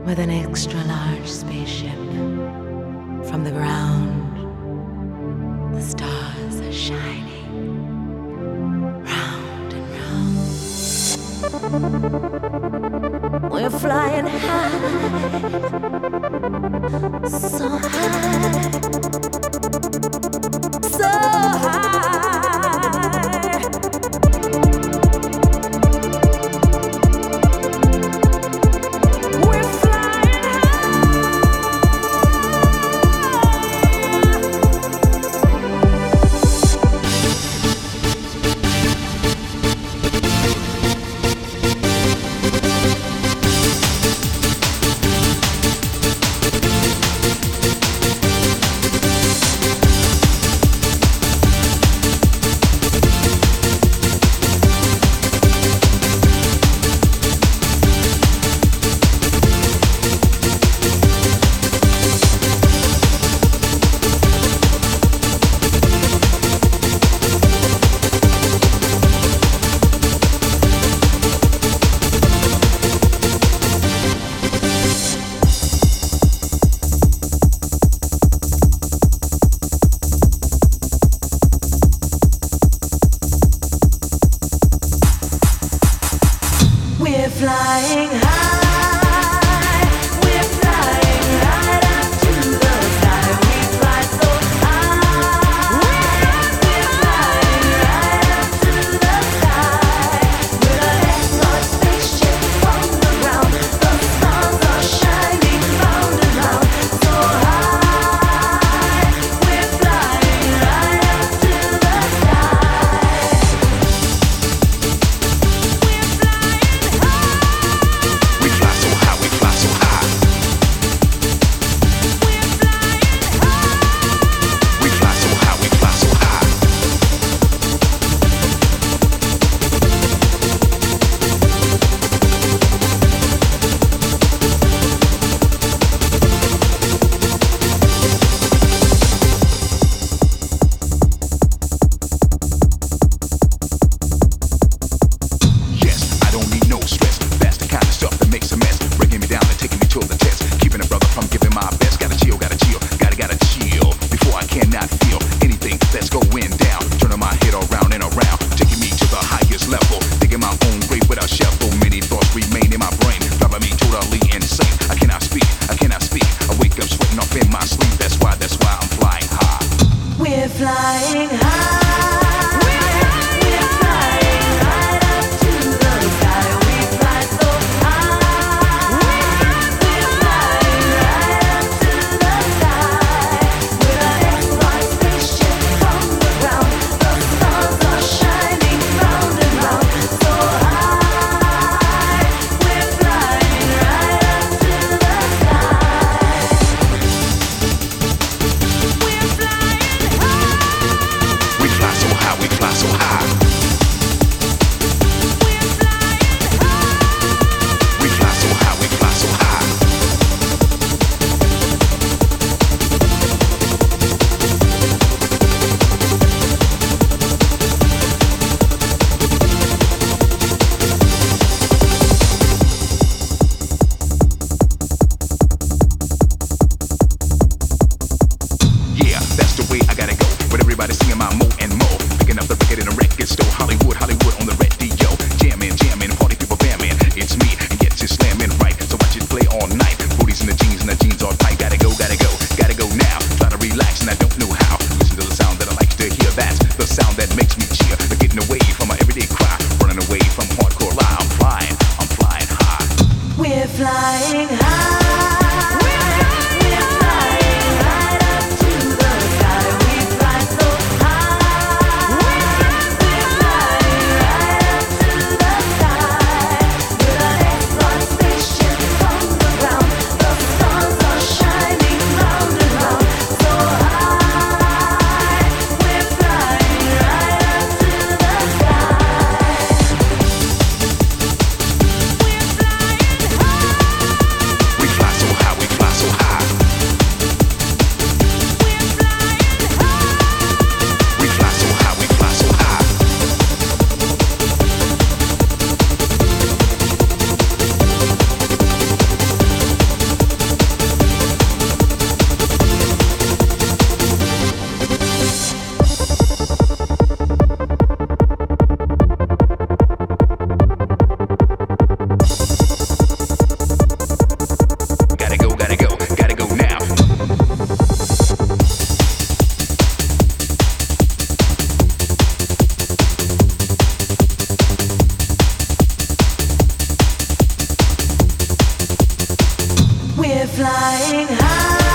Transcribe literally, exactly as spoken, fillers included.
with an extra large spaceship. From the ground, the stars are shining round and round. We're flying high, so high, so high. We're flying high, we're flying right up to the sky. We fly so high, we're flying right up to the sky. With an X-large spaceship from the ground, the stars are shining round and round. So high, we're flying right up to the sky. We fly so high, we fly so high. We fly so high, we fly so high. Yes, I don't need no stress. That's the kind of stuff that makes a mess. Breaking me down and taking me to the test. Keeping a brother from giving my best. Gotta chill, gotta chill, gotta, gotta chill. Before I cannot feel anything that's going down. Turning my head around and around. Taking me to the highest level. Digging my own grave with a shovel. Many thoughts remain in my brain. Driving me totally insane. I cannot speak, I cannot speak. I wake up sweating off in my sleep. That's why, that's why I'm flying high. We're flying high. We're flying right up to the sky. We fly so high. We're flying right up to the sky. With an X-large spaceship from the ground, the stars are shining round and round. So high, we're flying right up to the sky. We're flying high. We fly so high, we fly so high. We fly so high, we fly so high. Yeah, that's the way I gotta go. With everybody singing my mo and mo. Picking up the record in a record store. Hollywood, Hollywood on the radio. Jamming, jamming, party people bamming. It's me, and yet it's slamming right. So watch it play all night. Booties in the jeans, and the jeans all tight. Gotta go, gotta go, gotta go now. Try to relax, and I don't know how. Listen to the sound that I like to hear. That's the sound that makes me cheer. But getting away from my everyday cry. Running away from hardcore lie. I'm flying, I'm flying high. We're flying high. We're flying right up to the sky. We fly so high. We're flying right up to the sky. With an X-large spaceship from the ground, the stars are shining round and round. So high, we're flying right up to the sky. We're flying high. We fly we're flying high.